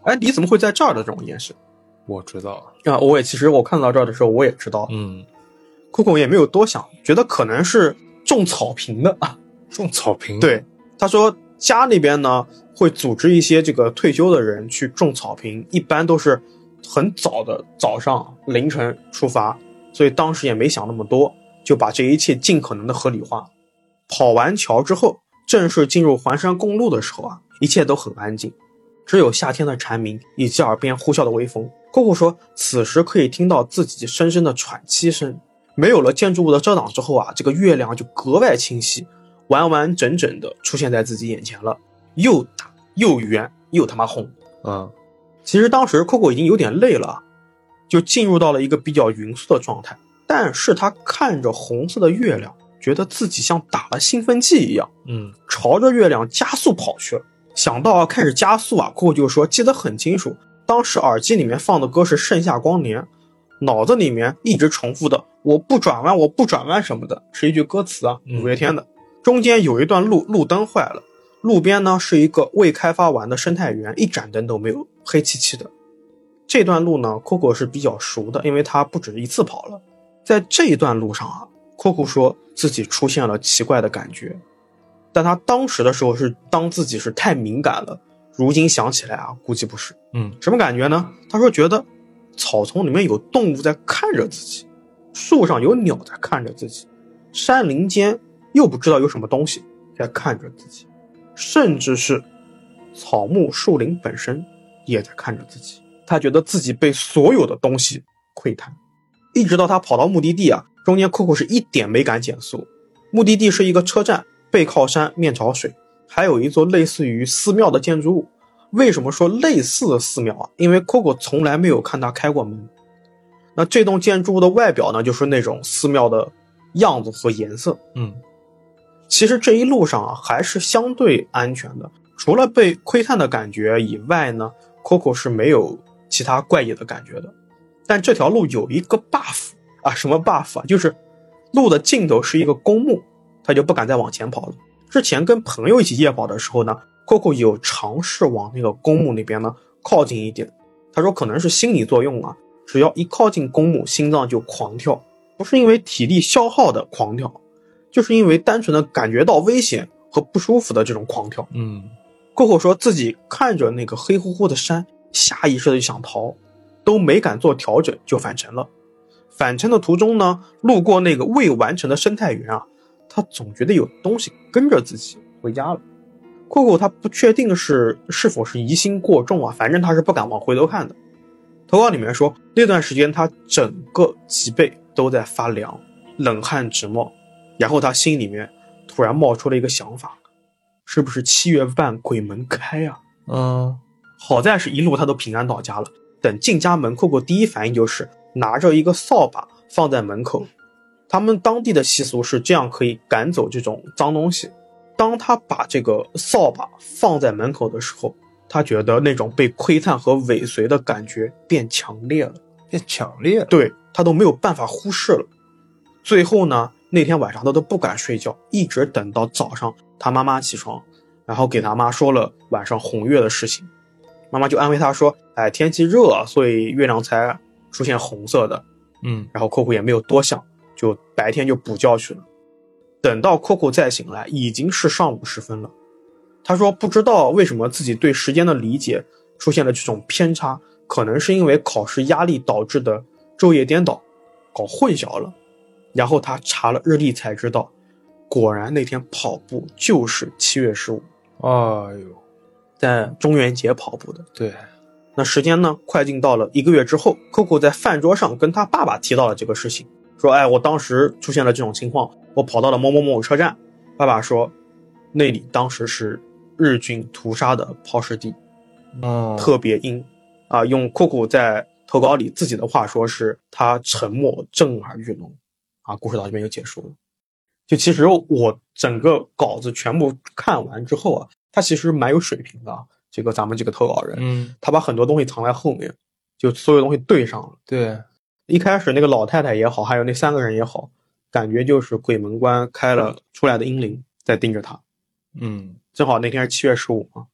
哎，你怎么会在这儿的这种眼神？
我知道
啊，其实我看到这儿的时候我也知道，Coco 也没有多想，觉得可能是种草坪的啊。
种草坪？
对，他说家那边呢会组织一些这个退休的人去种草坪，一般都是很早的早上凌晨出发，所以当时也没想那么多，就把这一切尽可能的合理化。跑完桥之后，正式进入环山公路的时候啊，一切都很安静，只有夏天的蝉鸣以及耳边呼啸的微风。Coco 说此时可以听到自己深深的喘气声。没有了建筑物的遮挡之后啊，这个月亮就格外清晰，完完整整的出现在自己眼前了，又大又圆又他妈红。其实当时 Coco 已经有点累了，就进入到了一个比较匀速的状态，但是他看着红色的月亮，觉得自己像打了兴奋剂一样，朝着月亮加速跑去了。想到开始加速啊， Coco 就说记得很清楚，当时耳机里面放的歌是盛夏光年，脑子里面一直重复的我不转弯我不转弯什么的，是一句歌词啊，五月天的。中间有一段路灯坏了，路边呢是一个未开发完的生态园，一盏灯都没有，黑漆漆的。这段路呢 Coco 是比较熟的，因为他不止一次跑了。在这一段路上啊， Coco 说自己出现了奇怪的感觉，但他当时的时候是当自己是太敏感了，如今想起来啊，估计不是。什么感觉呢？他说觉得草丛里面有动物在看着自己，树上有鸟在看着自己，山林间又不知道有什么东西在看着自己，甚至是草木树林本身也在看着自己。他觉得自己被所有的东西窥探，一直到他跑到目的地啊，中间 Coco 是一点没敢减速。目的地是一个车站，背靠山面朝水，还有一座类似于寺庙的建筑物。为什么说类似的寺庙啊？因为 Coco 从来没有看他开过门。那这栋建筑物的外表呢，就是那种寺庙的样子和颜色。其实这一路上啊，还是相对安全的，除了被窥探的感觉以外呢， Coco 是没有其他怪异的感觉的。但这条路有一个 buff 啊，什么 buff 啊？就是路的尽头是一个公墓，他就不敢再往前跑了。之前跟朋友一起夜跑的时候呢， Coco 有尝试往那个公墓那边呢靠近一点，他说可能是心理作用啊，只要一靠近公墓，心脏就狂跳，不是因为体力消耗的狂跳，就是因为单纯的感觉到危险和不舒服的这种狂跳。Coco 说自己看着那个黑乎乎的山，下意识的就想逃，都没敢做调整就返程了。返程的途中呢，路过那个未完成的生态园啊，他总觉得有东西跟着自己回家了。Coco 他不确定是否是疑心过重啊，反正他是不敢往回头看的。投稿里面说，那段时间他整个脊背都在发凉，冷汗直冒，然后他心里面突然冒出了一个想法，是不是7月半鬼门开啊？好在是一路他都平安到家了。等进家门 Coco 第一反应就是拿着一个扫把放在门口，他们当地的习俗是这样可以赶走这种脏东西。当他把这个扫把放在门口的时候，他觉得那种被窥探和尾随的感觉变强烈了。对，他都没有办法忽视了。最后呢，那天晚上他都不敢睡觉，一直等到早上他妈妈起床，然后给他妈说了晚上红月的事情。妈妈就安慰他说，天气热，所以月亮才出现红色的。然后 Coco 也没有多想，就白天就补觉去了。等到 Coco 再醒来，已经是上午时分了。他说不知道为什么自己对时间的理解出现了这种偏差，可能是因为考试压力导致的昼夜颠倒，搞混淆了。然后他查了日历才知道，果然那天跑步就是7月15。在中元节跑步的。
对，
那时间呢快进到了1个月之后， Coco 在饭桌上跟他爸爸提到了这个事情，说我当时出现了这种情况，我跑到了某某某车站。爸爸说那里当时是日军屠杀的抛尸地，特别阴啊。用 Coco 在投稿里自己的话说，是他沉默震耳欲聋啊。故事到这边就结束了。就其实我整个稿子全部看完之后啊，他其实蛮有水平的啊。这个咱们这个投稿人，他把很多东西藏在后面，就所有东西对上了。
对，
一开始那个老太太也好，还有那3个人也好，感觉就是鬼门关开了出来的阴灵在盯着他。正好那天是7月15嘛，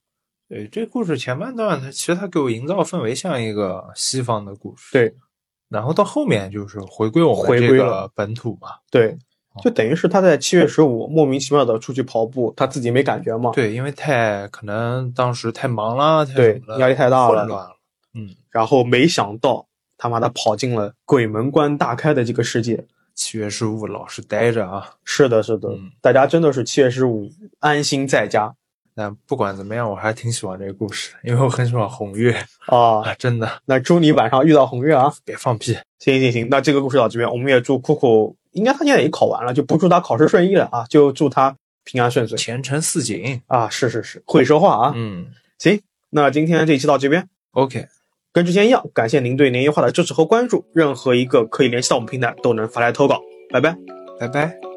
对，这故事前半段其实它给我营造氛围像一个西方的故事，
对，
然后到后面就是回归我们这个本土嘛，
对，就等于是他在7月15莫名其妙的出去跑步，他自己没感觉嘛。
对，因为可能当时太忙了，
对，压力太大了，
混乱了。
然后没想到他妈的跑进了鬼门关大开的这个世界。
7月15老是待着啊。
是的，是的，大家真的是7月15安心在家。
但不管怎么样，我还挺喜欢这个故事，因为我很喜欢红月
啊，
真的。
那祝你晚上遇到红月啊！
别放屁。
行，那这个故事到这边，我们也祝酷酷，应该他现在也考完了，就不祝他考试顺利了啊，就祝他平安顺遂，
前程似锦
啊！是，会说话啊。行，那今天这一期到这边
，OK。
跟之前一样，感谢您对年夜话的支持和关注。任何一个可以联系到我们平台都能发来投稿，拜拜，
拜拜。